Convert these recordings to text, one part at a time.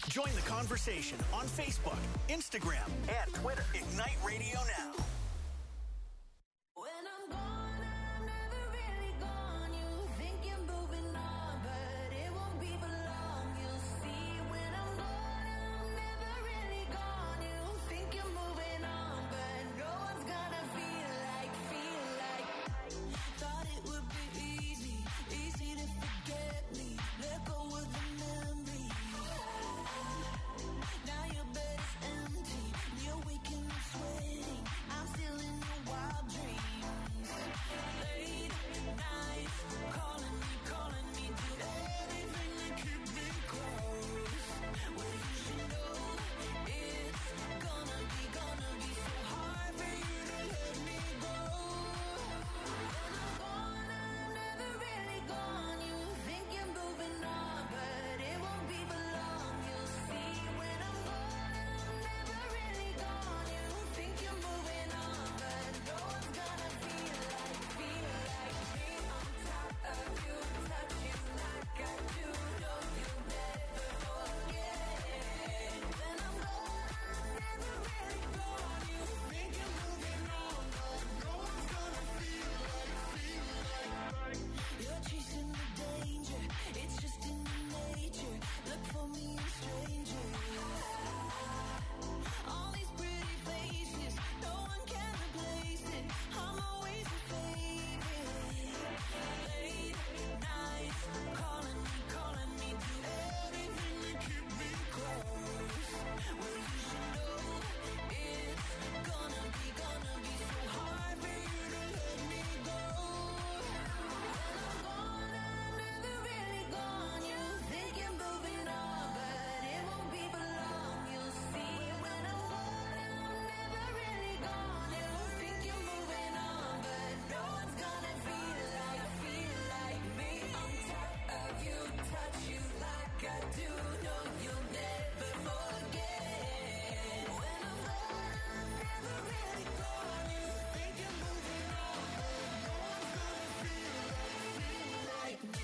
Join the conversation on Facebook, Instagram, and Twitter. Ignite Radio Now. When I'm gone, I'm never really gone. You think you're moving on, but it won't be for long. You'll see when I'm gone, I'm never really gone. You think you're moving on, but no one's gonna feel like. Thought it would be easy to forget me. Let go of the memory. Now your bed is empty, you're waking up sweating. I'm still in your wild dreams. Late nights, calling me, do everything to keep me close. Well, you should know it's gonna be so hard for you to let me go. When I'm gone, I'm never really gone. You think you're moving on, but it won't be for long. You'll see when I'm gone, I'm never really gone. You think you're moving on, but no one's gonna feel like me on top of you, touch you like I do. No, you'll never forget. When I'm gone, I'm never really gone. You think you're moving on, but no one's gonna feel like. You're chasing the danger, it's just in your nature. Look for me in strangers. All these pretty faces, no one can replace it. I'm always your favorite. Late nights, calling me, do everything to keep me close. Well, you should know it's gonna be so hard for you to let me go. When I'm gone, I'm never really gone. You think you're moving on, but it won't be for long. You'll see when I'm gone, I'm never really gone. You think you're moving on, but no one's gonna feel like me on top of you, touch you like I do. No, you'll never forget. When I'm gone, I'm never really gone. You think you're moving on, but no one's gonna feel like me.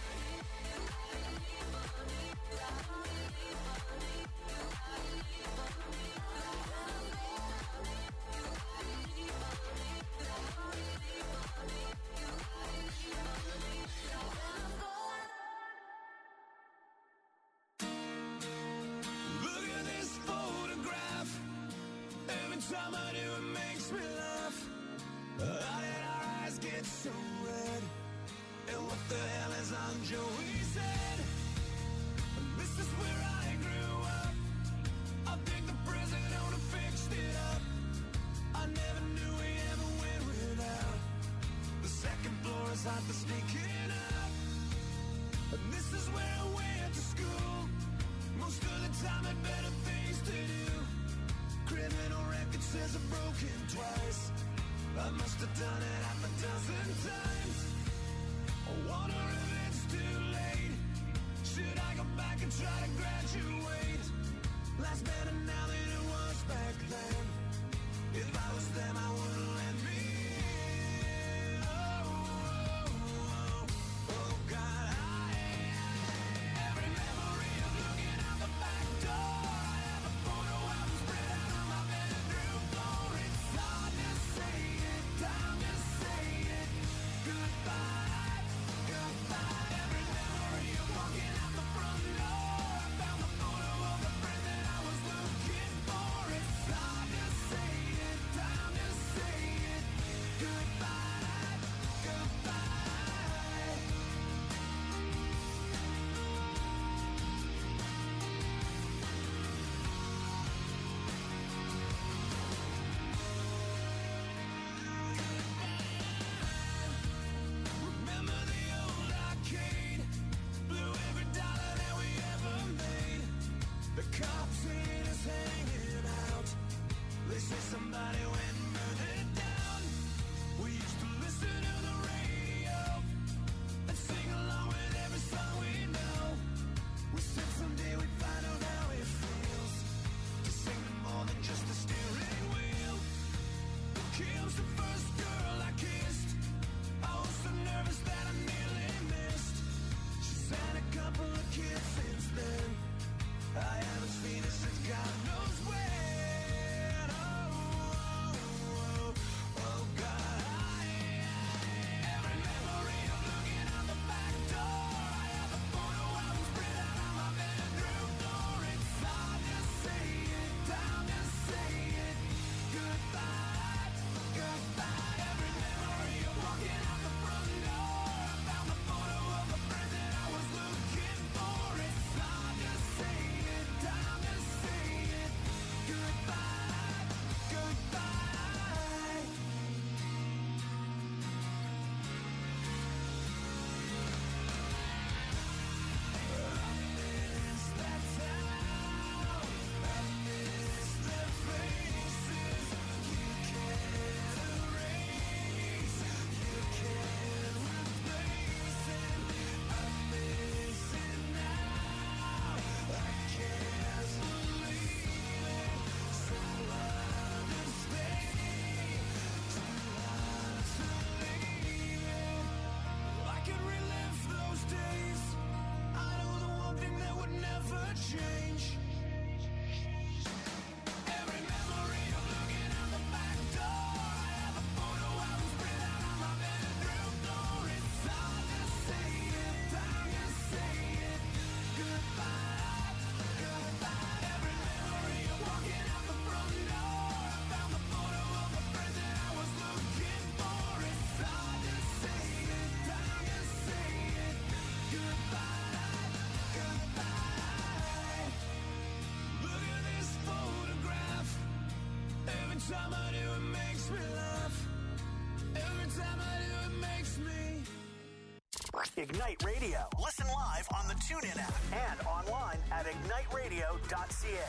Look at this photograph. Every time I do, it makes me laugh. How did our eyes get so red? And what the hell is on Joey's head? This is where I grew up. I think the president would have fixed it up. I never knew we ever went without. The second floor is hot for sneaking up. And this is where I went to school. Most of the time had better things to do. Criminal record says I've broken twice. I must have done it half a dozen times. I wonder if it's too late. Should I go back and try to graduate? Life's better now than it was back then. If I was them, I wouldn't let me in. Oh, God, every memory of looking out the back door. I have a photo album spread out on my bedroom floor. It's hard to say it, time to say it. Goodbye, goodbye. never change. Every memory of looking out the back door. I have a photo album spread out on my bedroom floor. It's hard to say it, time to say it. Goodbye, goodbye. Every memory of walking out the front door. I found the photo of a friend that I was looking for. It's hard to say it, time to say it. Goodbye, goodbye. Look at this photograph. Every time I do it makes me laugh. Every time I do it makes me. Ignite Radio. Listen live on the TuneIn app and online at igniteradio.ca.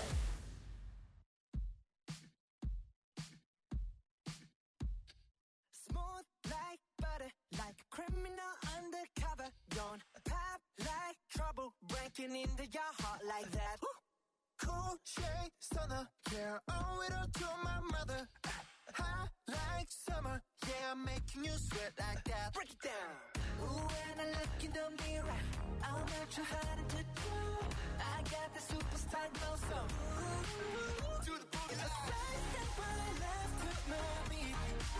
Smooth like butter, like a criminal undercover. Don't pop like trouble, breaking into your heart like that. Cool shade stunner, yeah, owe it all to my mother. High like summer, yeah, I'm making you sweat like that. Break it down. Ooh, when I look in the mirror, I'm not too hard to do. I got the superstar glow, so ooh, Do the boogie a line. side step right left to my beat.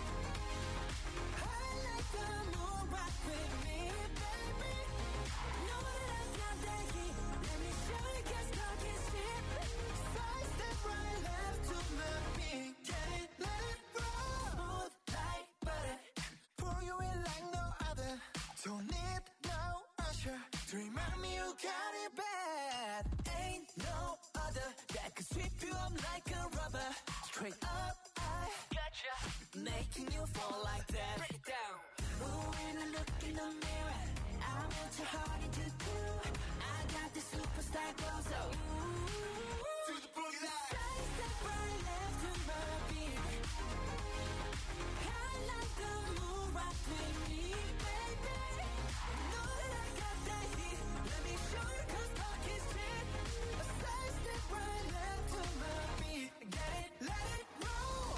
I like the moon rock with me, baby. Know that I got that heat. Let me show you, 'cause talk is cheap. Side step right left to my beat. Get it, let it roll. Smooth like butter. Pour you in like no other. Don't need no usher to remind me you got it bad. Ain't no other that could sweep you up like a rubber. Straight up, I gotcha, making you fall like that. Break it down. Ooh, when I look in the mirror, I'm not too hard to do. I got the superstar glow, so Do the boogie line. side step right left to my beat. I like the moon rock with me, baby. Know that I got that heat. Let me show you, 'cause talk is cheap. A side step right left to my beat. Get it, let it roll.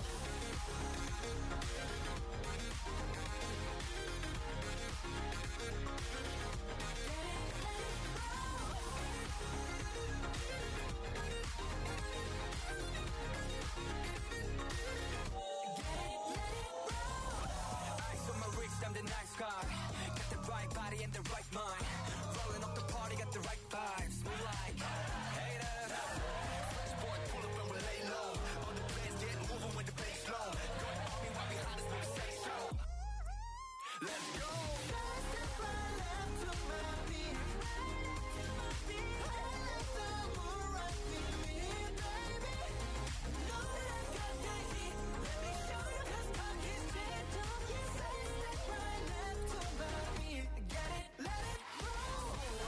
Ice on my wrist, I'm the nice guy. Got the right body and the right mind. Rolling up the party, got the right vibes. Move like haters. Fresh boy, pull up and we lay low. All the players get moving with the bass low. Going on me right behind us when we say so. Let's go. Side step right left to my beat. I like the moon rock with me, baby. Know that I got that heat. Let me show you, 'cause talk is cheap. Side step right left to my beat. Get it, let it roll.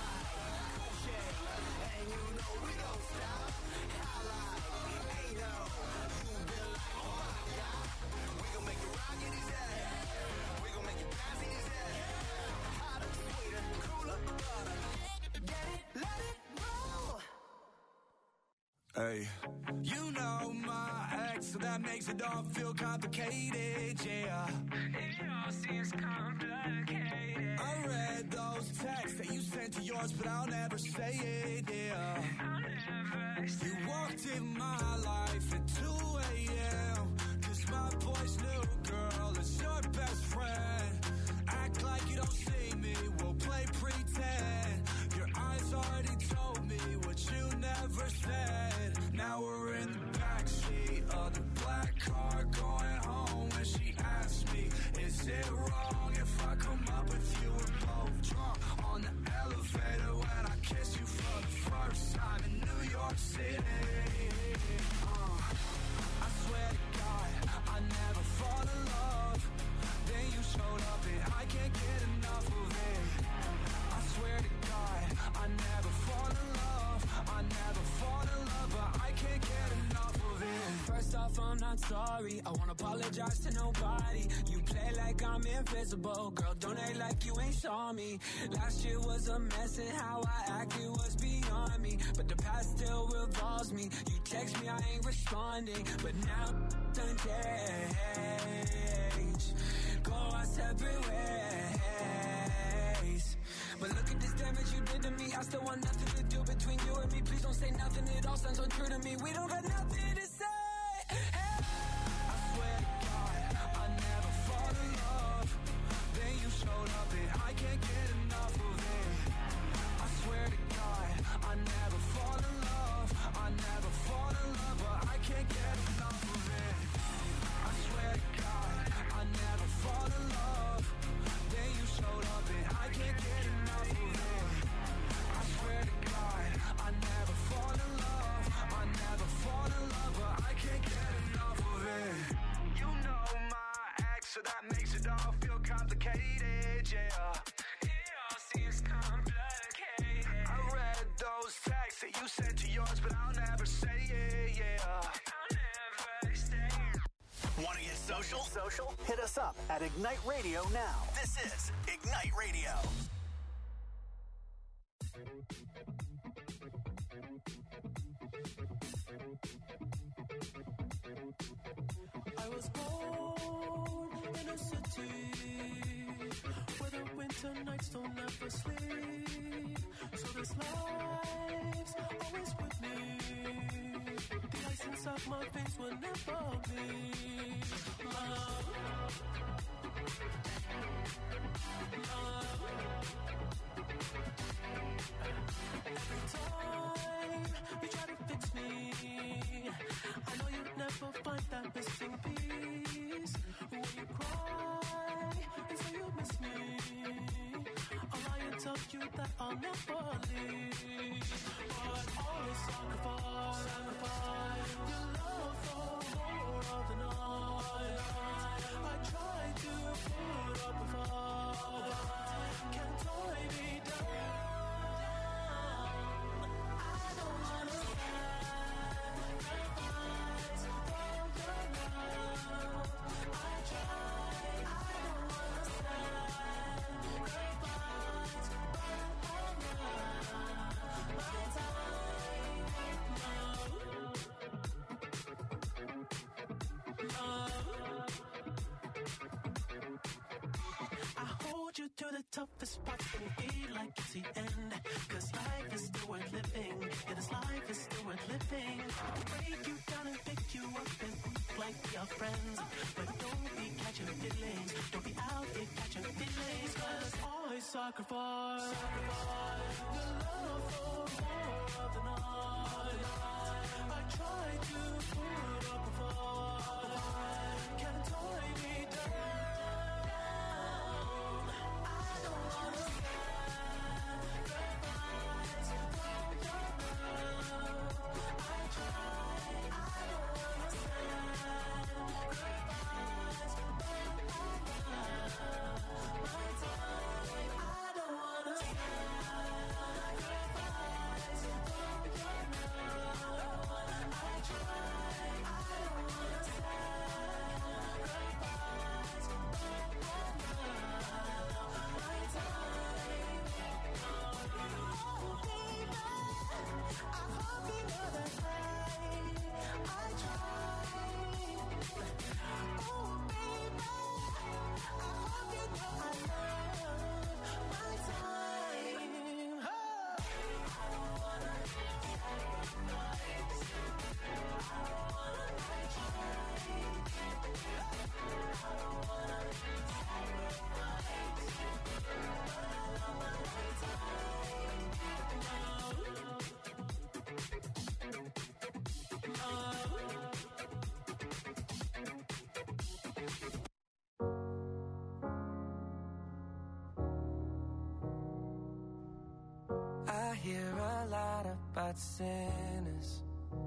And you know we don't stop. Highlight, ain't no. You been like, oh my God. We gon' make it rock in his head. We gon' make it dance in his head. Hotter, sweeter, cooler, butter. Get it, let it roll. Hey, you know my ex, so that makes it all feel complicated, yeah. It all seems complicated. I read those texts that you sent to yours, but I'll never say it, yeah. You walked in my life at 2 a.m. 'Cause my boy's new girl is your best friend. Act like you don't see me, we'll play pretend. Your eyes already told me what you never said. Now we're in the backseat of the black car going home. And she asked me, is it wrong if I come up with you and both drunk on the elevator when I kiss you for the first time in New York City? I swear to God, I never fall in love. Then you showed up and I can't get enough of it. I swear to God, I never fall in love. I never fall in love, but I can't get enough of it. First off, I'm not sorry. I won't apologize to nobody. You play like I'm invisible. Girl, don't act like you ain't saw me. Last year was a mess and how I acted was beyond me. But the past still revolves me. You text me, I ain't responding. But now done change. Go our separate ways. But look at this damage you did to me. I still want nothing to do between you and me. Please don't say nothing, it all sounds untrue to me. We don't got nothing to say. Hey. I swear to God, I never fall in love. Then you showed up and I can't get enough of it. I swear to God, I never fall in love. I never fall in love, but I can't get enough of it. I swear to God, I never fall in love. Then you showed up and I can't get enough of it. I swear to God, I never fall in love. I never fall in love, but I can't get enough of it. You know my ex, so that makes it all feel complicated, yeah. It all seems complicated. I read those texts that you sent to yours, but I'll never say it, yeah. I'll never stay. Want to get social? Hit us up at Ignite Radio now. This is Ignite Radio. I was born in a city where the winter nights don't ever sleep. So this life's always with me. The ice inside my veins will never bleed. Love. Every time you try to fix me, I know you'd never find that missing piece. When you cry and say you miss me, I'll lie and tell you that I'll never leave. But always sacrifice your love for more of the night. I try to put up a fight, can't tie me down. I don't wanna sacrifice for your love. I try, I don't wanna sacrifice for my I hold you to the toughest parts when you feel like it's the end. Cause life is still worth living. Yeah, this life is still worth living. I'll break you down and pick you up and act like we are friends. But don't be catching feelings. Don't be out here catching feelings. Cause I sacrifice your love for more of the night. I try to put up a fight, can't tie me down. I hear a lot about sinners.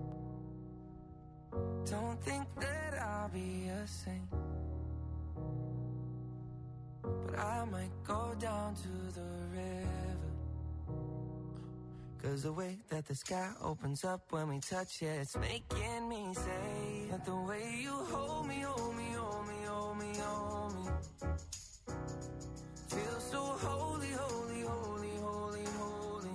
Don't think that I'll be a saint, but I might go down to the river. Cause the way that the sky opens up when we touch it, it's making me say that the way you hold me, hold me, hold me, hold me, hold me, feels so holy, holy, holy, holy, holy.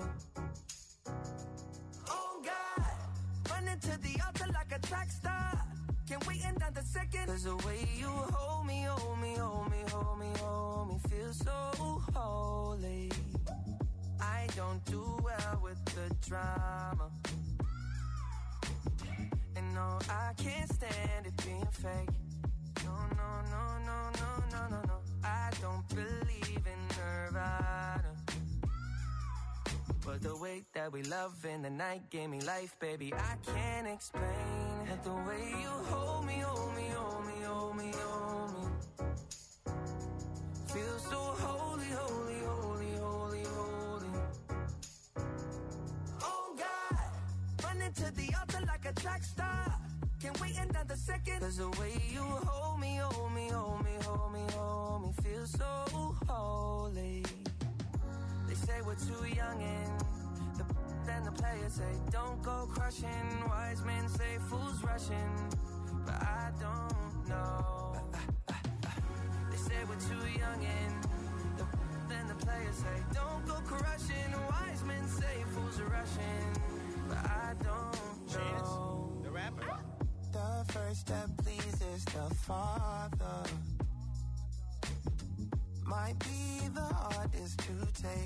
Oh God, running to the altar like a track star. Can't wait another second. Cause the way you hold me, hold me, hold me, hold me, hold me, feels so holy. I don't do well with the drama. no, I can't stand it being fake. No, no, no, no, no, no, no, no. I don't believe in Nirvana. But the way that we love in the night gave me life, baby, I can't explain it. The way you hold me, hold me, hold me, hold me, hold me. Feel so holy, holy, holy, holy, holy. Oh God, running to the altar like a track star. Can't wait another second. Cause the way you hold me, hold me, hold me, hold me, hold me. Feel so holy. They say we're too young and then the players say don't go crushing. Wise men say fools rushing, but I don't know. They say we're too young and then the players say don't go crushing. Wise men say fools are rushing, but I don't know. Chance, the rapper. The first step pleases the Father. Might be the hardest to take.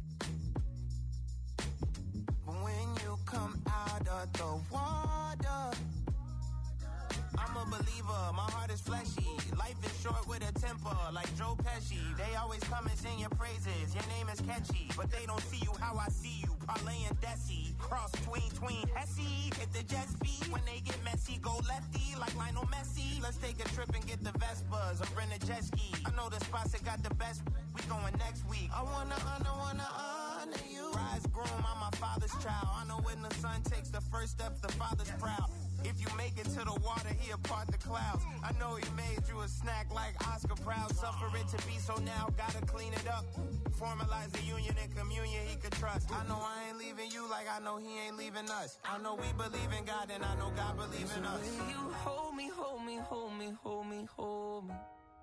When you come out of the water, I'm a believer, my heart is fleshy. Life is short with a temper, like Joe Pesci. They always come and sing your praises, your name is catchy. But they don't see you how I see you, parlay and Desi. Cross tween, Hesse, hit the jet speed. When they get messy, go lefty, like Lionel Messi. Let's take a trip and get the Vespas, or rent a jet ski. I know the spots that got the best, we going next week. I wanna honor you. Rise groom, I'm my father's child. I know when the son takes the first step, the father's proud. If you make it to the water, he'll part the clouds. I know he made you a snack like Oscar Proud. Suffer it to be, so now gotta clean it up. Formalize the union and communion he could trust. I know I ain't leaving you like I know he ain't leaving us. I know we believe in God and I know God believes in us. You hold me, hold me, hold me, hold me, hold me.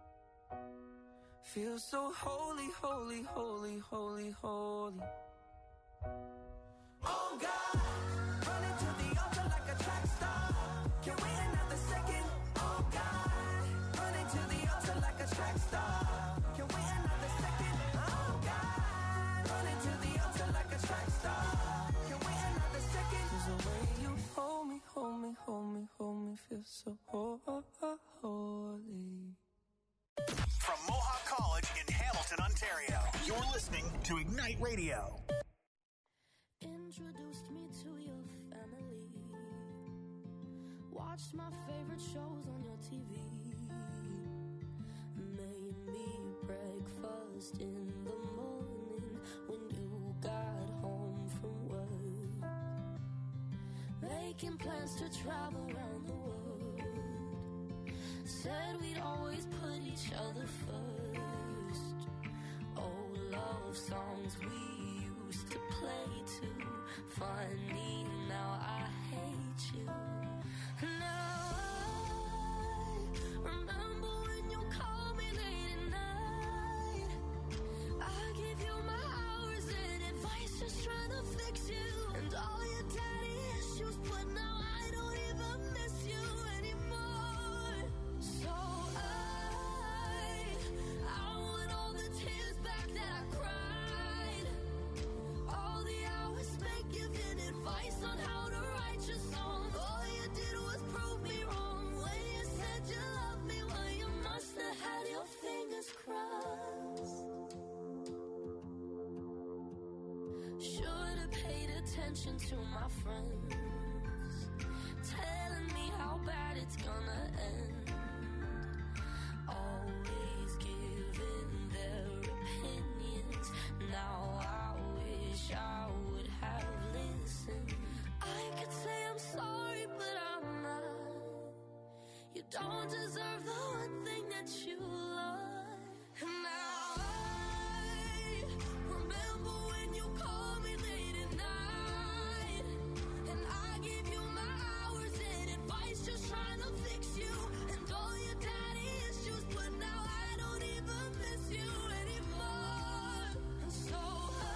Feel so holy, holy, holy, holy, holy. Oh God, running to the altar like a track star. Can't wait another second. Oh God, running to the altar like a track star. Can't wait another second. Oh God, running to the altar like a track star. Can't wait another second. 'Cause the way you hold me, hold me, hold me, hold me, feel so holy. From Mohawk College in Hamilton, Ontario, you're listening to Ignite Radio. Introduced me to your family. Watched my favorite shows on your TV. Made me breakfast in the morning when you got home from work. Making plans to travel around the world. Said we'd always put each other first. Old love songs we used to play too. Funny, now I hate you. Now I remember when you called me late at night. I give you my hours and advice, just trying to fix you. And all your daddy issues, but now I don't even miss you anymore. So I want all the tears back that I cried. All the hours spent giving advice on how to write your song. All you did was prove me wrong when you said you loved me. Well, you must have had your fingers crossed. Should have paid attention to my friends, telling me how bad it's gonna end. Always giving their opinions. Now I wish I would have listened. I could say I'm sorry, but I'm not. You don't deserve the one thing that you love. And now I remember when you called me late at night. And I gave you my hours and advice, just trying to fix you. And all your daddy issues, but now I don't even miss you anymore. And so I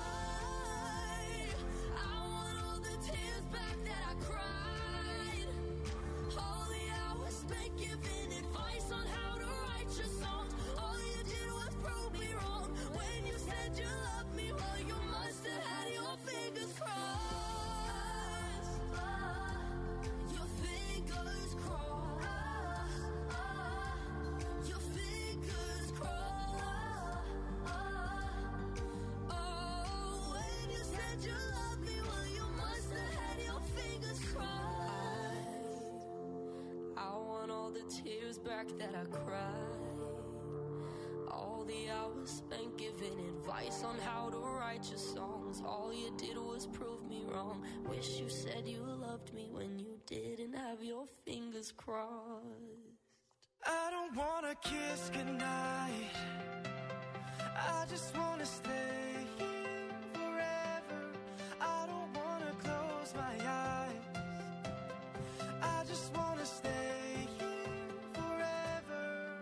said you loved me, well, you must have had your fingers crossed. I want all the tears back that I cried, all the hours spent giving advice on how to write your songs. All you did was prove me wrong. Wish you said you loved me when you didn't have your fingers crossed. I don't wanna kiss goodnight, I just wanna stay here forever. I don't wanna close my eyes, I just wanna stay here forever.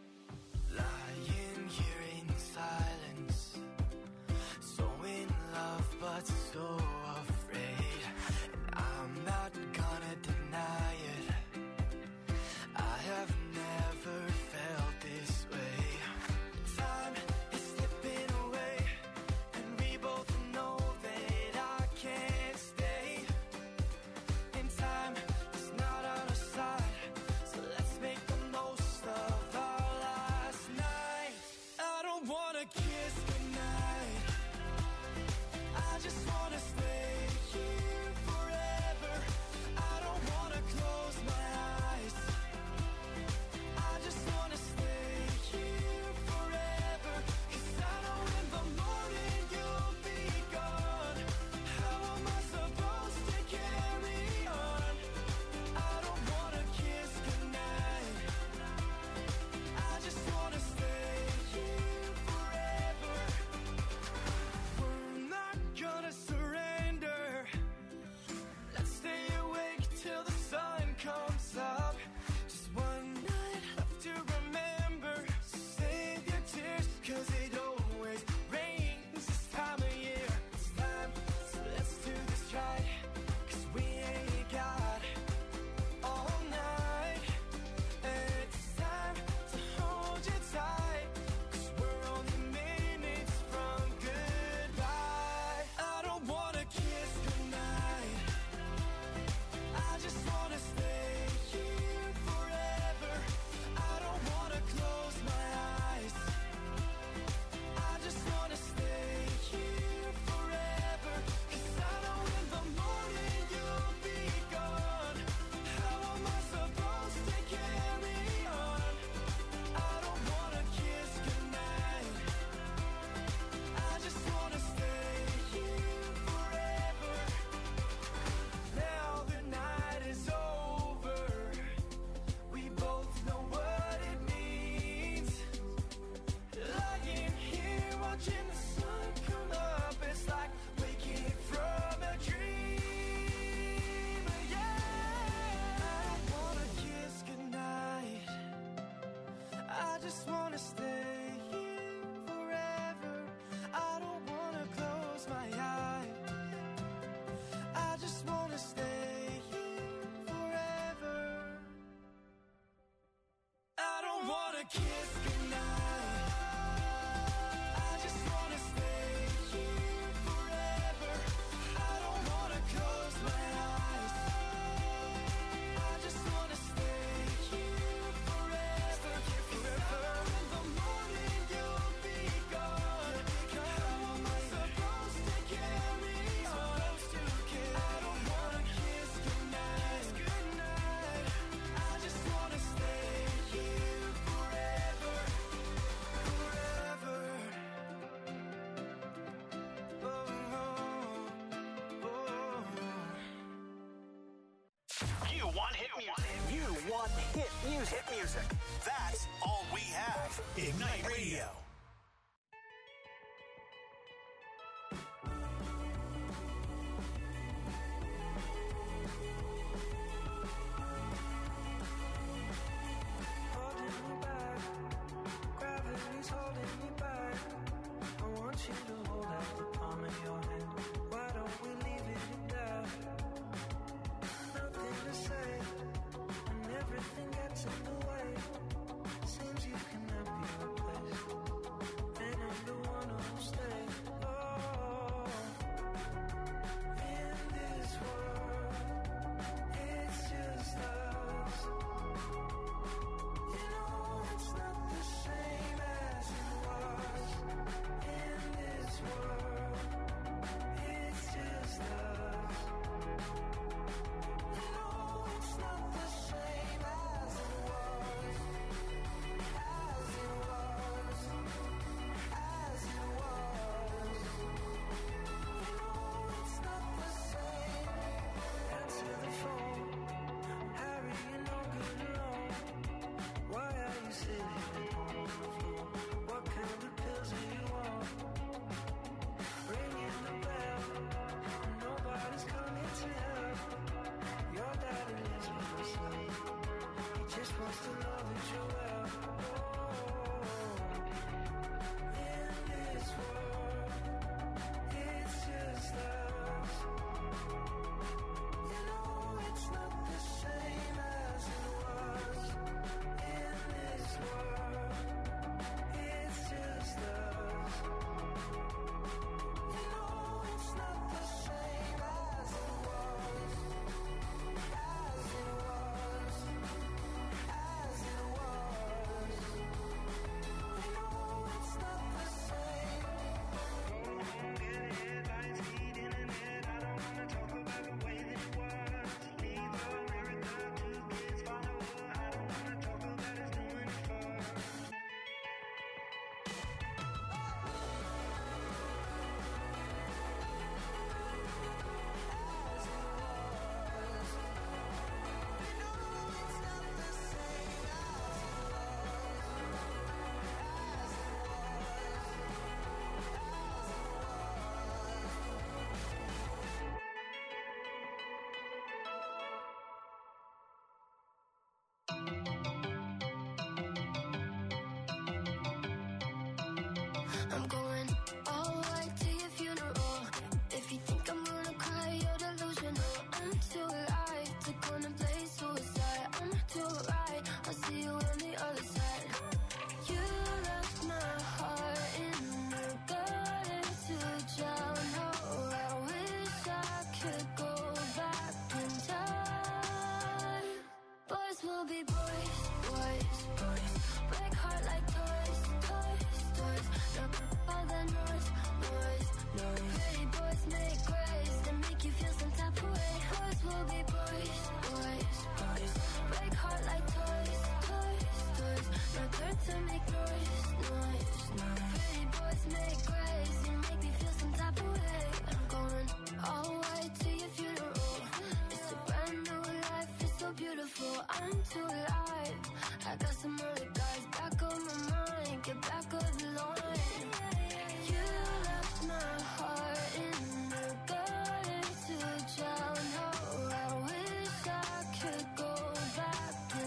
Lying here in silence, so in love but so afraid, and I'm not gonna deny it, I have never felt this way. Time is slipping away, and we both know that I can't stay. And time is not on our side, so let's make the most of our last night. I don't wanna kiss goodnight, I just wanna stay here forever. I don't wanna close my eyes, I just wanna stay here forever. 'Cause I know in the morning you'll be gone. How am I supposed to carry on? I don't wanna kiss goodnight, I just wanna stay here forever. We're not gonna surrender, let's stay awake till the sun comes up. Just one night left to remember, so save your tears, 'cause it always rains this time of year. It's time, so let's do this right, 'cause we ain't got all night. And it's time to hold you tight, 'cause we're only minutes from goodbye. I don't wanna kiss goodnight, I just wanna stay here forever. I don't wanna close my eyes, I just wanna stay here forever. 'Cause I know in the morning you'll be gone. How am I supposed to carry on? I don't wanna kiss goodnight, I just wanna stay here forever. Now the night is over, we both know what it means. Lying here watching the sun come up, it's like waking from a dream. Yeah, I don't wanna kiss goodnight, I just wanna stay here forever. I don't wanna close my eyes, I just wanna stay here forever. I don't wanna kiss goodnight, I just wanna stay here forever. I don't wanna close my eyes, I just wanna stay here forever. In the morning you'll be gone. How am I supposed to carry on? I don't wanna kiss goodnight, I just wanna stay here forever, forever. Oh, oh, oh. You want hit music. You want hit music. Hit music. That's all we have. Ignite Radio. Holding me back, gravity's holding me back. I want you to hold out the palm of your hand. Why don't we leave it at that? Nothing to say, and everything gets in the way. Seems you cannot be replaced. I'm going all white to your funeral. If you think I'm gonna cry, you're delusional. I'm too alive to contemplate suicide. I'm too right, I'll see you on the other side. You left my heart in the gutter to drown. Oh, I wish I could go back in time. Boys will be boys, boys, boys. Break heart like toys, toys, toys. No, all that noise, noise, noise. Pretty boys make grace and make you feel some type of way. Boys will be boys, boys, boys. Break heart like toys, toys, toys. No turn to make noise, noise, noise. Pretty boys make grace and make me feel some type of way. I'm going all white to your funeral. It's a brand new life, it's so beautiful. I'm too alive. I got some other guys back on my mind. Get back on the line. You left my heart in the gutter to drown. Oh, I wish I could go back in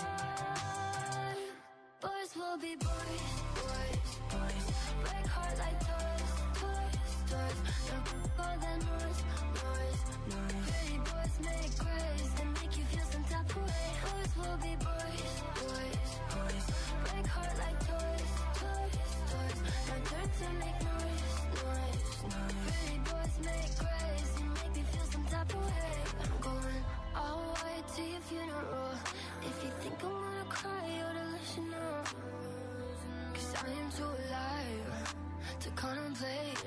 time. Boys will be boys, boys, boys. Break heart like toys, toys, toys. No, all that noise, noise, noise. Pretty boys make grace and make you feel some type of way. Boys will be boys, boys, boys. Break heart like toys, toys, toys. No turn to make noise, noise, noise. Pretty boys make grace and make me feel some type of way. I'm going all white to your funeral. If you think I'm gonna cry, you're delusional. 'Cause I am too alive to contemplate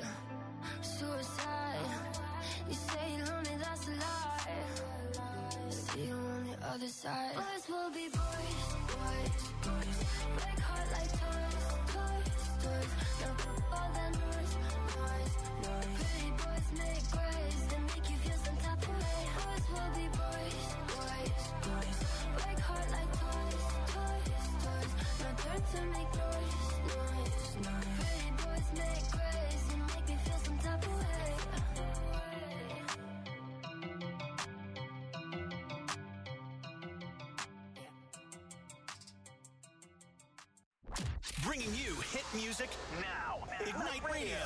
suicide. You say you love me, that's a lie. See you on the other side. Boys will be boys, boys, boys. Break heart like toys, toys, toys. No, all that noise, noise, noise. Pretty boys make grace and make you feel some type of way. Boys will be boys, boys, boys. Break heart like toys, toys, toys. No turn to make noise, noise, noise. Pretty boys make grace and make me feel some type of way. Bringing you hit music now. Ignite Radio.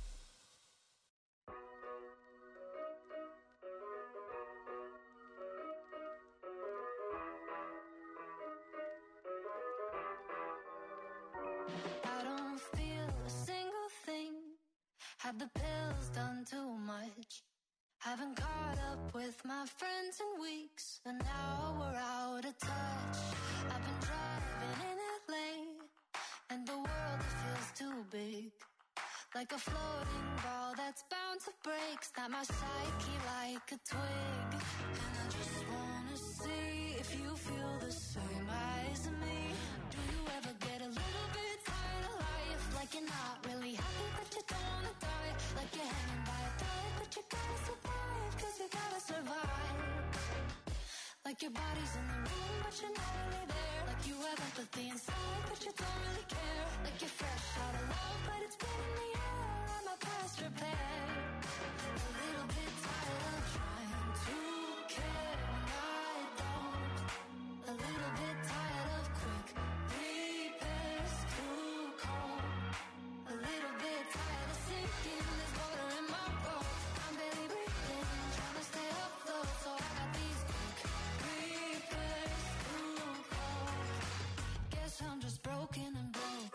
I don't feel a single thing. Have the pills done too much? Haven't caught up with my friends in weeks, and now we're out of touch. I've been driving in LA, and the world it feels too big. Like a floating ball that's bound to break. Snap my psyche like a twig. And I just wanna see if you feel the same as me. Do you ever get a little bit tired of life? Like you're not really happy but you don't wanna die. Like you're hanging by a thread but you gotta survive. 'Cause you gotta survive. Like your body's in the room but you're not really there. Like you have empathy inside but you don't really care. Like you're fresh out of love but it's been in the air. I'm a past repair. A little bit tired of trying to care when I don't. A little bit tired of quick repairs too cold. A little bit tired of sinking. There's water in my boat. I'm barely breathing, trying to stay afloat. So I got these quick repairs too cold. Guess I'm just broken and broke.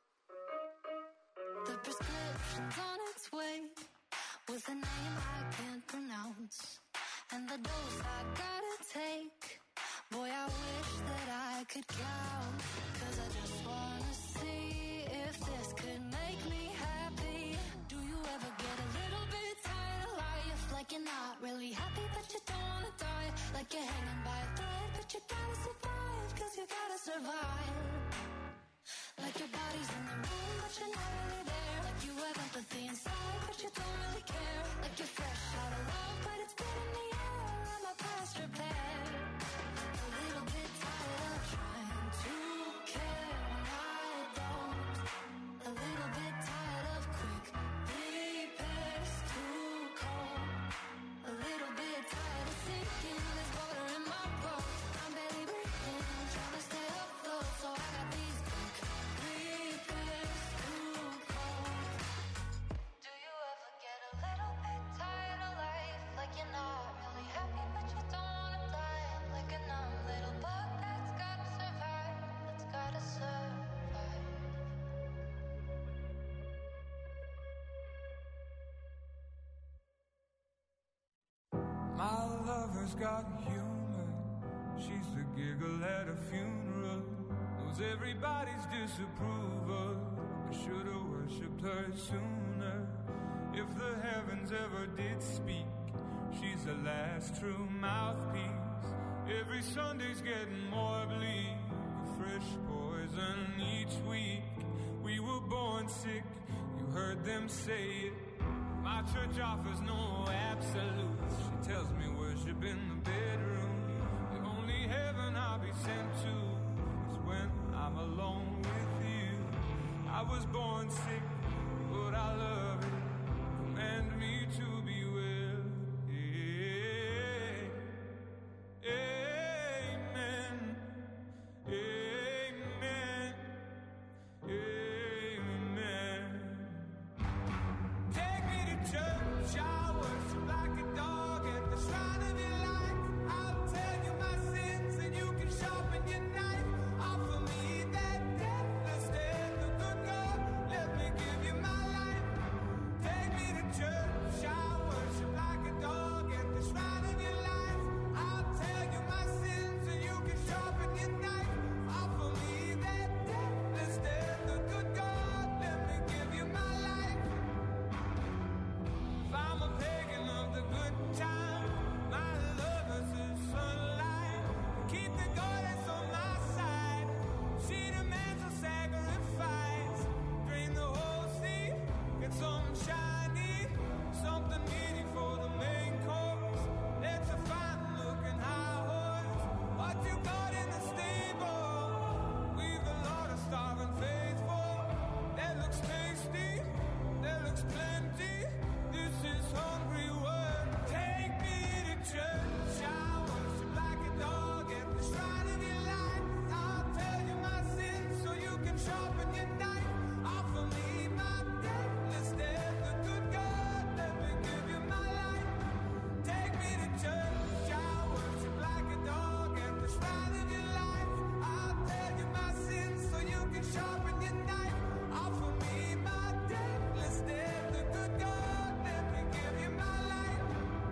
The prescription's on its way, with a name I can't pronounce, and the dose I gotta take. Boy, I wish that I could count. 'Cause I just wanna see if this could make me happy. Do you ever get a little bit tired of life? Like you're not really happy but you don't wanna die. Like you're hanging by a thread but you gotta survive. 'Cause you gotta survive. Like your body's in the room but you're not really there. Like you have empathy inside but you don't really care. Like you're fresh out of love but it's been in the air. I'm a past repair. A little bit tired of trying to care when I don't. A little bit tired of quick repairs too cold. A little bit tired of sinking. There's water in my boat. I'm barely breathing, trying to stay afloat. So I got these quick repairs too cold. always got humor. She's the giggle at a funeral. Knows everybody's disapproval. I should've worshipped her sooner. If the heavens ever did speak, she's the last true mouthpiece. Every Sunday's getting more bleak. A fresh poison each week. We were born sick, you heard them say it. My church offers no absolutes. She tells me worship in the bedroom. The only heaven I'll be sent to is when I'm alone with you. I was born sick, but I love it. Command me to be well. Amen. Amen. Amen. Take me to church, I worship like a dog at the shrine of your life. I'll tell you my sins and you can sharpen your knife. Offer me that deathless death, the good God, let me give you my life. Take me to church, I worship like a dog at the shrine of your life. I'll tell you my sins and you can sharpen your knife. Offer me that deathless death, the good God, let me give you my life. If I'm a pagan of the good time, my love is the sunlight. Keep the goddess on my side. She demands a sacrifice. Drain the whole sea, get something shiny, something meaty for the main course. Let's a fine looking high horse. What you got in the stable? We've a lot of starving faithful. That looks tasty, that looks plenty. This is hungry work. Take me to church. I worship like a dog at the shrine of your life. I'll tell you my sins so you can sharpen your knife. Offer me my deathless death, the good God, let me give you my life. Take me to church. I worship like a dog at the shrine of your life. I'll tell you my sins so you can sharpen your knife. Offer me my deathless death, the good God, let me give you my life.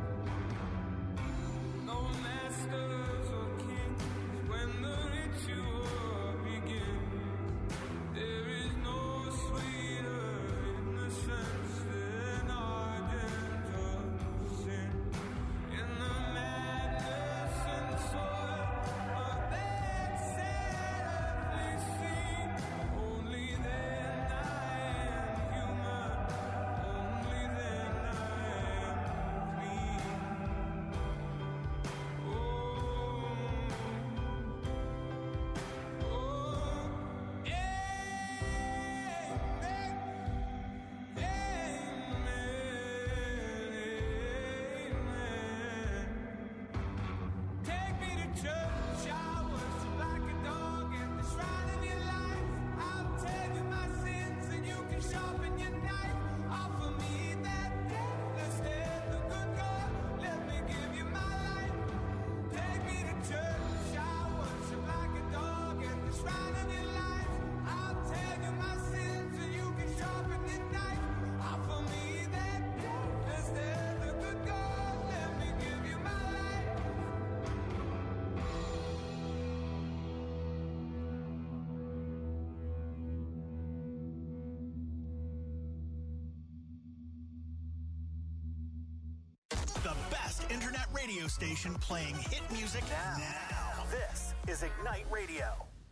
No masters or kings when the ritual begins. There is no sweeter innocence than ardent of sin. In the madness and soil of that sadly scene, only then I am human. Only then I am clean. Oh, amen. Take me to church, I worship like a dog at the shrine of your life. I'll tell you my sins and you can sharpen your knife. Offer me that deathless death, the good God, let me give you my life. Take me to church, I worship like a dog at the shrine of your life. I'll tell you my sins and you can sharpen your knife. Offer me that deathless death, the good God, let me give you my life. The best internet radio station playing hit music now. This is Ignite Radio.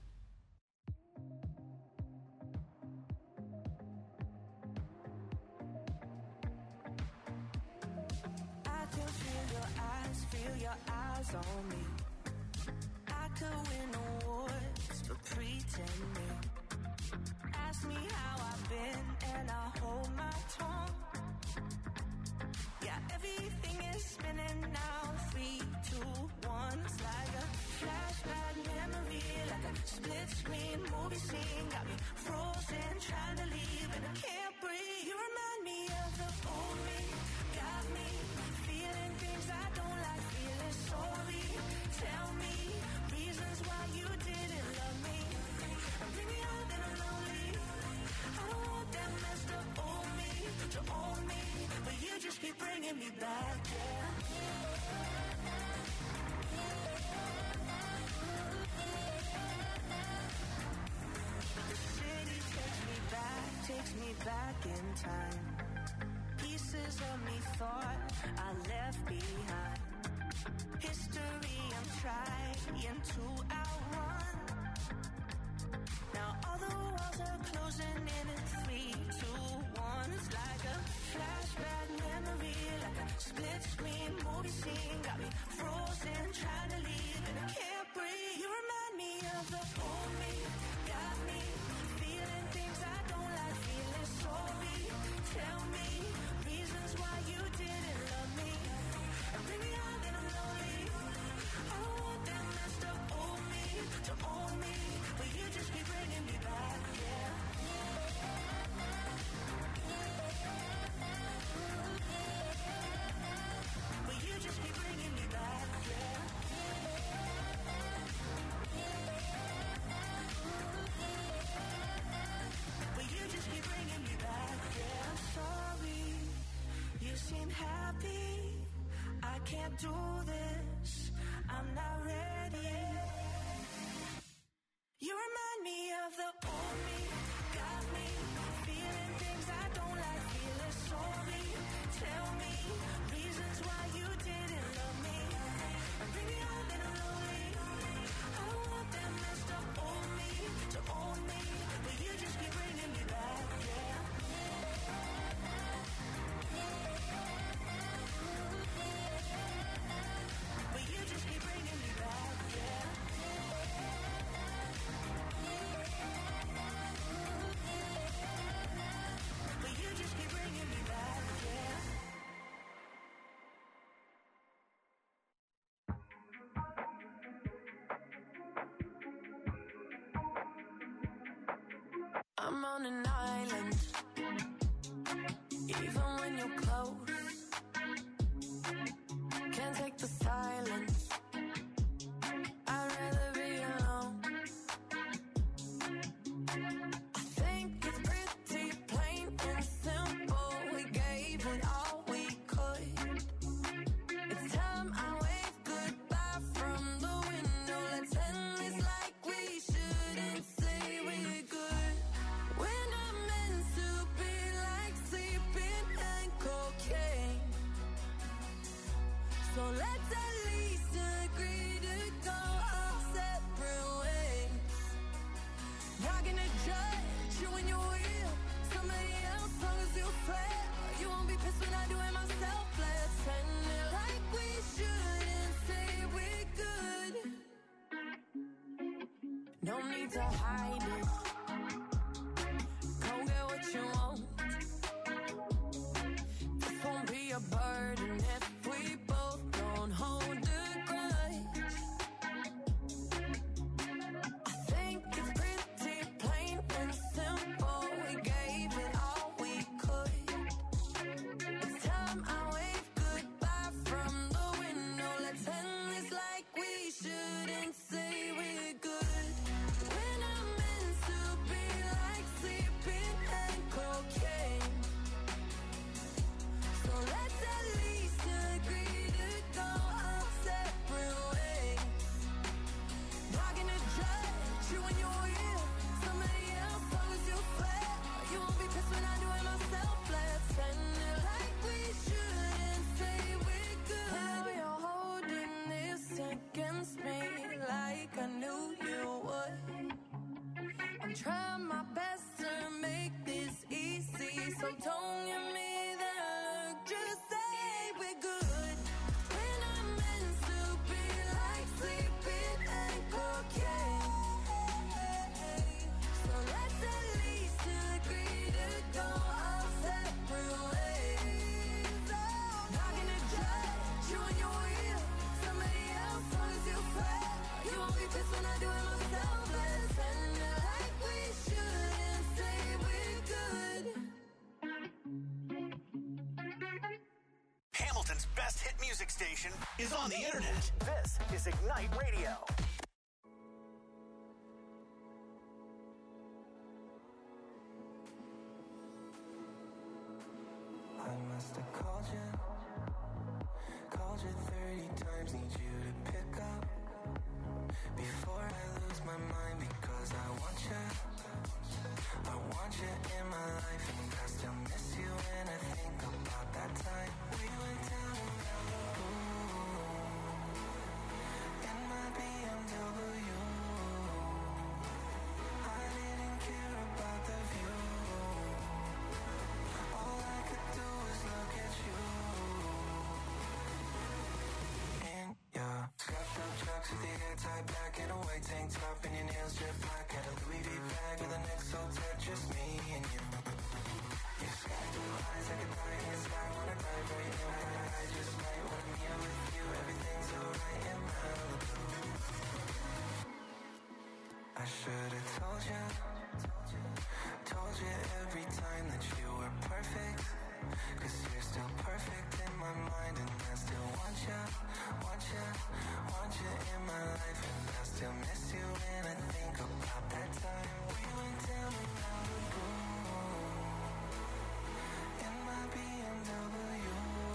I can feel your eyes on me. I could win awards for pretending. Ask me how I've been and I hold my tongue. Yeah, everything is spinning now. 3, 2, 1. It's like a flashback memory, like a split screen movie scene. Got me frozen, trying to leave and I can't breathe. You remind me of the old me. Got me feeling things I don't like, feeling sorry. Tell me reasons why you didn't love me. Bring me out and I'm lonely. I don't want that messed up old me to own me, but you just keep bringing me back, yeah. back in time. Pieces of me thought I left behind. History I'm trying to outrun. Now all the walls are closing in 3, 2, 1. It's like a flashback memory, like a split screen movie scene. Got me frozen, trying to leave, and I can't breathe. You remind me of the old me, got me feeling things I don't like, feeling sorry. Tell me reasons why you didn't love me, and bring me on that I'm lonely. I don't want that messed up old me to own me, but you just keep bringing me back, yeah. But you just keep bringing me back, yeah. But you just keep bringing me back, yeah. I'm sorry, you seem happy. I can't do this, I'm not ready. You remind me of the old me, got me feeling things I don't like, feeling sorry. Tell me reasons why you didn't love me, and bring me on that I'm lonely. I don't want that messed up old me to own me, but you just keep bringing me back, yeah. But you just keep bringing me back, yeah. But you just keep bringing me back, yeah. I'm on an island, even when you're close. Can't take the silence, I'd rather be alone. I think it's pretty plain and simple. We gave it all we could. It's time I wave goodbye from the window. Let's end this like we shouldn't say we're good. We're not meant to be like sleeping and cocaine. So let's at least agree to go our separate ways. Not gonna judge you when you're real. Somebody else, long as you swear. You won't be pissed when I do it myself. Let's end it like we shouldn't say we're good. No need to hide it. Go get what you want. This won't be a burden if we both don't hold a grudge. I think it's pretty plain and simple. We gave it all we could. It's time I wave goodbye from the window. Let's end this like we shouldn't say we're good. We're not meant to be like sleeping and cocaine. So let's at least agree to go our separate ways. Not gonna judge you when you're real. Somebody else, long as you swear. You won't be pissed when I do it myself. Let's end it like we shouldn't say we're good. Now you're holding this against me like I knew you would. I'm trying my best to make this easy, so don't give me that look. Just say we're good. We're not meant to be like sleeping and cocaine. So let's at least agree to go our separate ways. Not gonna judge you when you're real. Somebody else, long as you swear. You won't be pissed when I do it myself. Let's end it like we shouldn't say we're good. Hamilton's best hit music station is on the internet. This is Ignite Radio. I must have called you 30 times, need you to pick up before I lose my mind, because I want you in my life and past your with your hair tied back and a white tank top and your nails jet black. Had a Louis V bag with an XO tag, just me and you. Your sky blue eyes like a dying inside, wanna dive right in. I just might wanna be here with you. Everything's alright in Malibu. I should've told you every time that you were perfect. Cause you're still perfect in my mind, and I still want you in my life. And I still miss you when I think about that time we went down to Malibu in my BMW.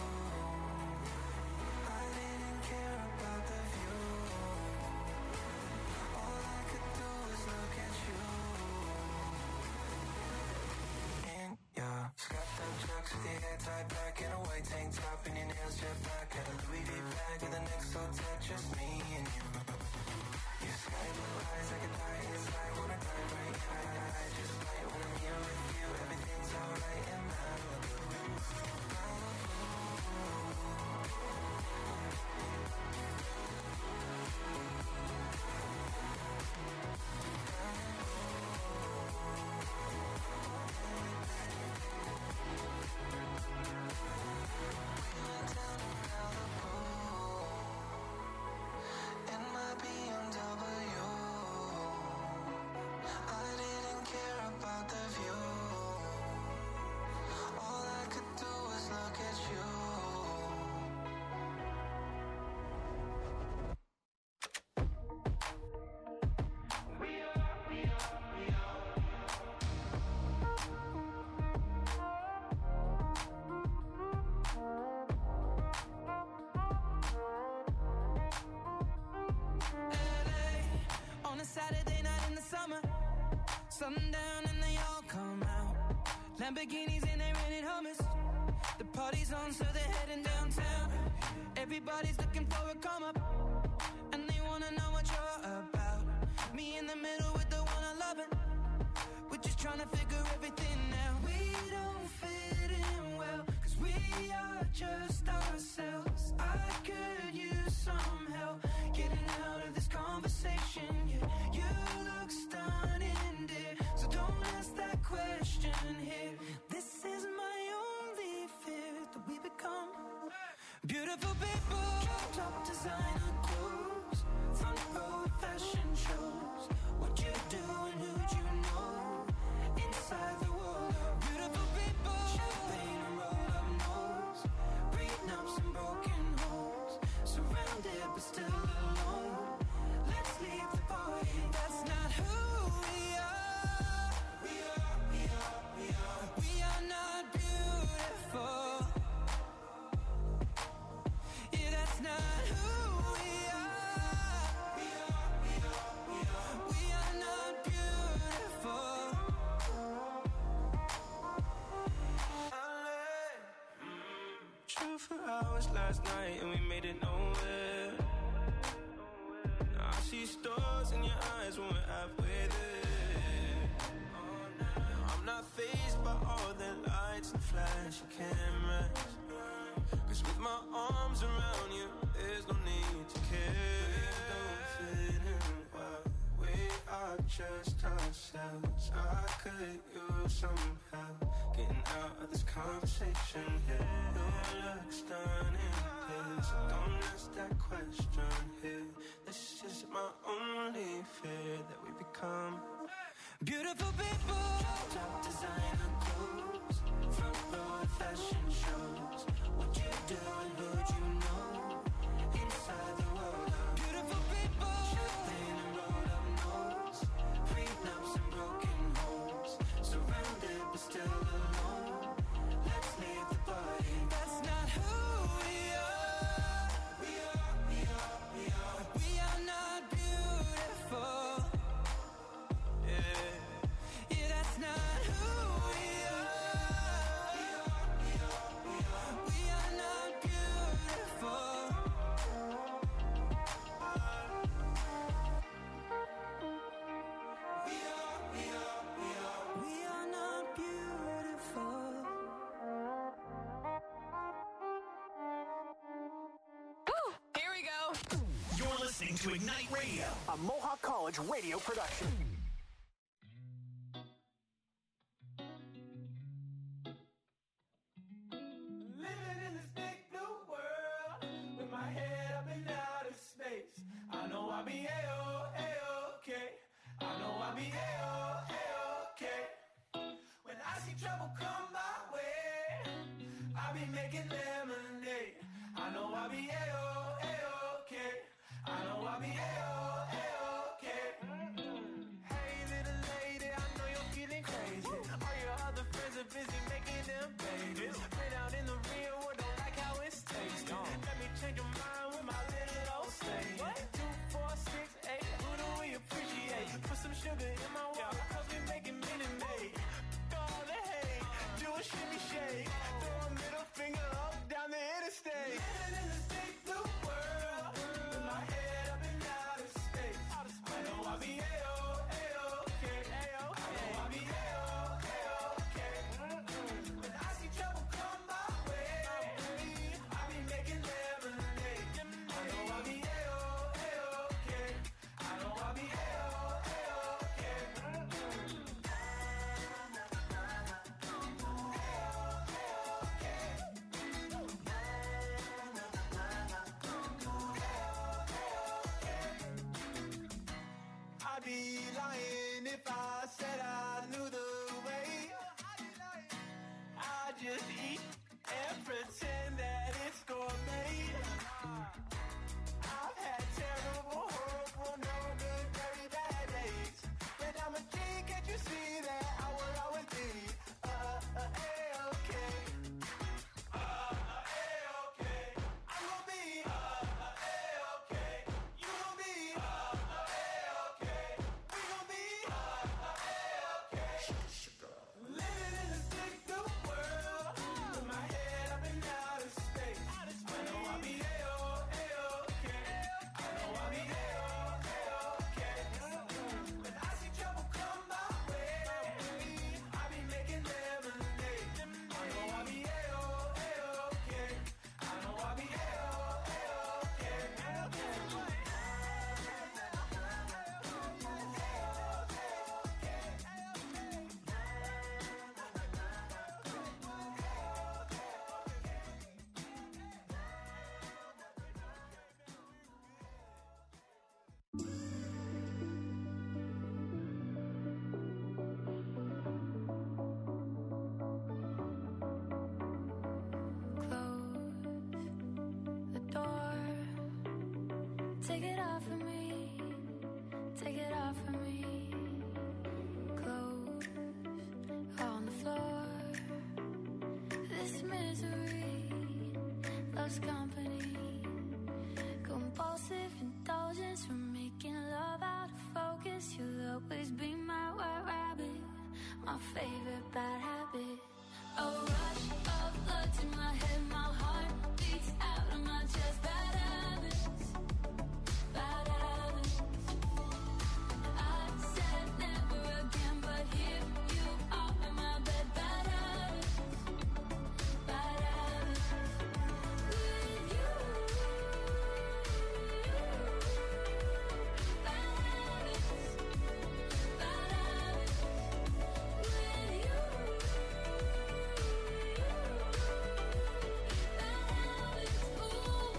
I didn't care about the view. All I could do was look at you. In your scuffed up trucks with your hair tied back and a white tank top and your nails jet black. Had a Louis V bag with an XO tag, just me and you. Your sky blue eyes like a dying inside, wanna dive right in. I just might wanna be here with you. Everything's alright in Malibu. In my BMW, I didn't care about the view. All I could do was look at you. On a Saturday night in the summer, sundown and they all come out. Lamborghinis and they rented Hummers. The party's on, so they're heading downtown. Everybody's looking for a come up, and they wanna know what you're about. Me in the middle with the one I love it. We're just trying to figure everything out. We don't fit in well, cause we are just ourselves. I could use some help getting out of this conversation. Yeah, you look stunning, dear, so don't ask that question here. This is my only fear, that we become beautiful people. Top designer clothes, front row fashion shows. What you do and who'd you know? Inside the world of beautiful people. Champagne and roll up nose, prenups and broken homes. Surrounded but still alone. Let's leave the party. That's not who we are. We are not beautiful. Yeah, that's not who we are. We are not beautiful. True for hours last night and we made it nowhere. Now I see stars in your eyes when we're halfway there. I'm not fazed by all the lights and flashy cameras. Cause with my arms around you, there's no need to care. We don't fit in well, we are just ourselves. I could use some help getting out of this conversation here. You look stunning here, so don't ask that question here. This is my only fear, that we become beautiful people. Top designer clothes, front row fashion shows. What you do and who'd you know? Inside the world of beautiful people. Champagne and roll up nose, prenups and broken homes. Surrounded but still alone. Let's leave the party. That's not who we are. We are not beautiful. Yeah, that's not who we are. We are not beautiful. to Ignite Radio, a Mohawk College radio production. Living in this big blue world with my head up in outer space. I know I'll be A-okay. I know I'll be A-okay. When I see trouble come my way, I'll be making lemonade. I know I'll be A-okay. I know I'll be A-okay. Hey little lady, I know you're feeling crazy. All your other friends are busy making them babies. Been out in the real world, don't like how it's tasting. Let me change your mind with my little old stay. 2, 4, 6, 8, who do we appreciate? Put some sugar in my water, cause we making Minute Maid. All the hate, do a shimmy shake. Throw a middle finger up down the interstate. Living in this big blue world with my head up in outer space. I know I'll be A-okay. I know I'll be A-okay. When I see trouble come my way, I'll be making lemonade. I know I'll be A-okay. I know I'll be A-okay. I'd be lying if I said I knew the way. I just eat and pretend that it's gourmet. I've had terrible, horrible, no good, very bad days. But I'm a G, can't you see that I will always be A-okay. A-okay. I'm gonna be A-okay. You gon' be A-okay. We gon' be A-okay. Living in this big blue world with my head up in outer space. I know I'll be A-okay. I know I'll be A-okay. When I see trouble come my way, I'll be making lemonade. I know I'll be A-okay. I know I'll be A-okay. The door. Take it off of me. Take it off of me. Clothes on the floor. This misery loves company. Compulsive indulgence from making love out of focus. You'll always be my white rabbit, my favorite bad habit. A rush of blood to my head, my heart beats out of my chest. Bad habits, bad habits. I said never again, but here you are in my bed. Bad habits, bad habits. With you, bad habits, bad habits. With you. Bad habits, ooh.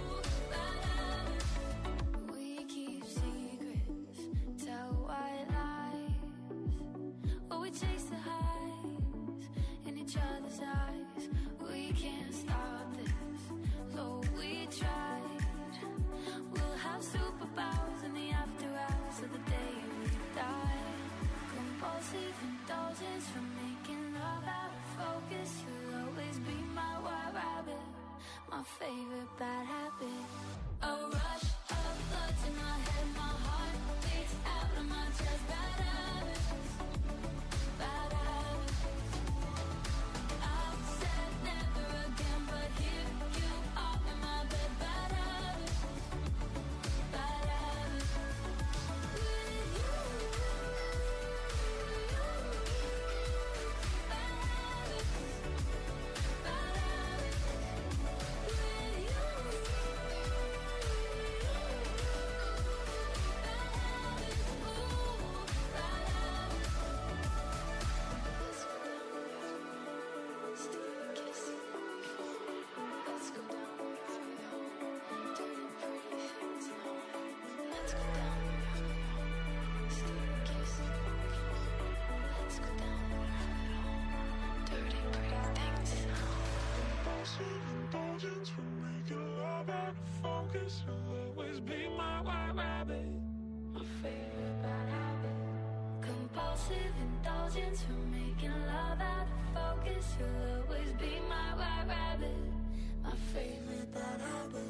Let's go down. Steal a kiss. Let's go down. Dirty, pretty things. Compulsive indulgence will make your love out of focus. You'll always be my white rabbit. My favorite bad habit. Compulsive indulgence for making love out of focus. You'll always be my white rabbit. My favorite bad habit.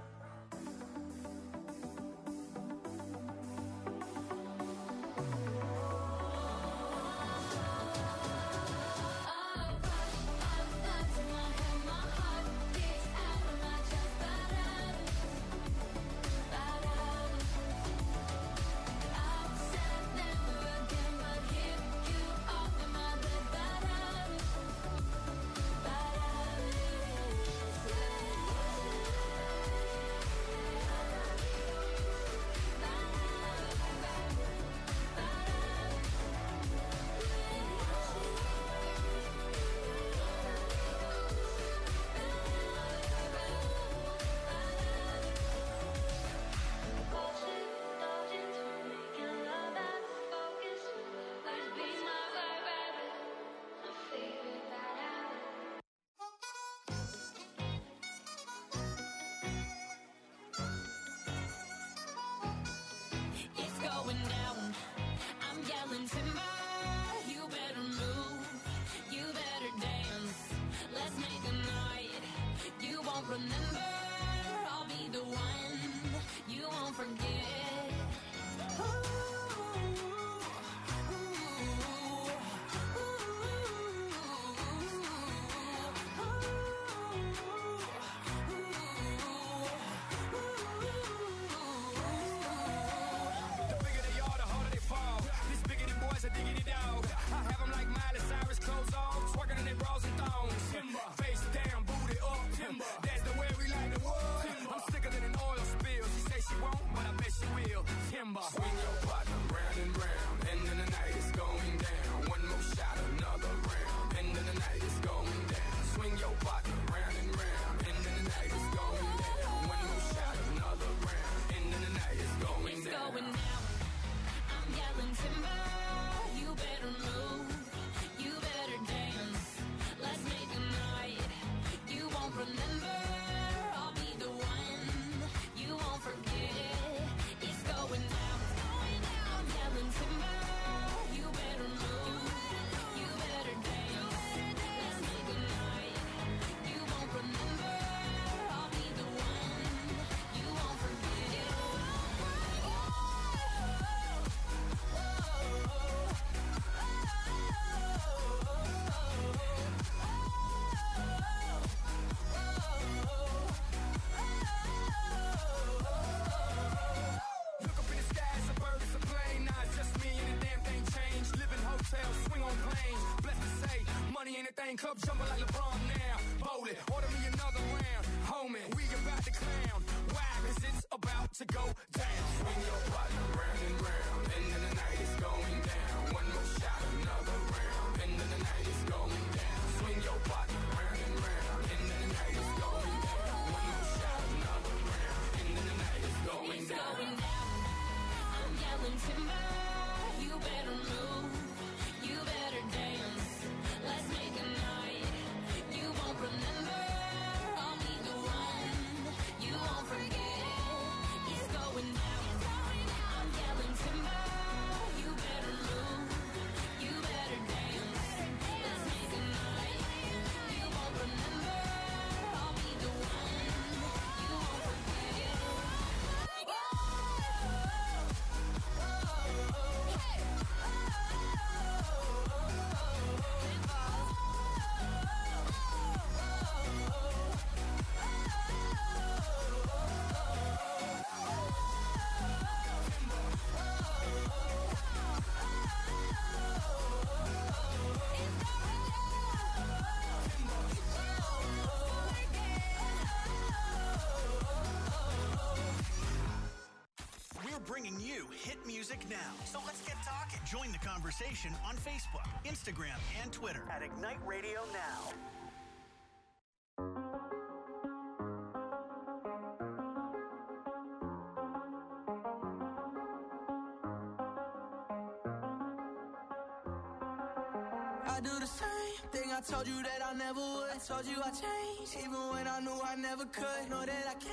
It's going down. I'm yelling timber. You better move. You better dance. Let's make a night you won't remember. I'll be the one you won't forget. Ooh, The bigger they are, the harder they fall. These biggity boys are diggity dog. I have them like Miley Cyrus, clothes off, twerking in their bras and thongs. Timber. Face down, booty up. Timber. That's the way we like the world. I'm sicker than an oil spill. She say she won't, but I bet she will. Timber. Swing your partner round and round, and then the night is going down. One more shot, another round, and then the night is going down. Swing your partner round and round, and then the night is going down. One more shot, another round, and then the night is going it's down. going down. I'm yelling timber. You better move. You better dance. Let's make a night you won't remember. I'll be the one you won't forget. It's going down. I'm yelling timber. You better move. You better dance. Let's make a night you won't remember. I'll be the one you won't forget. Look up in the sky, it's a bird, it's a plane. Nah, it's just me and the damn thing changed. Live in hotels, swing on planes. Blessed to say, money ain't a thing. Club jumping like LeBron now. Bowling, order me another round. Homie, we about to clown. Why? Cause it's about to go down. Swing your partner round and round, and then the night is going down. One more shot, another round, and then the night is going down. Swing your partner round and round, and then the night is going down. One more shot, another round, and then the night is going It's down. going down. I'm yelling timber. You better move. You better dance. Let's make a night you won't remember. I'll be the one you won't forget. It's going down. I'm yelling timber. You better move. You better dance. Let's make a night you won't remember. I'll be the one you won't forget. We're bringing you hit music now. So let's get talking. Join the conversation on Facebook, Instagram, and Twitter at Ignite Radio Now. I do the same thing I told you that I never would. I told you I changed, even when I knew I never could. Know that I can't.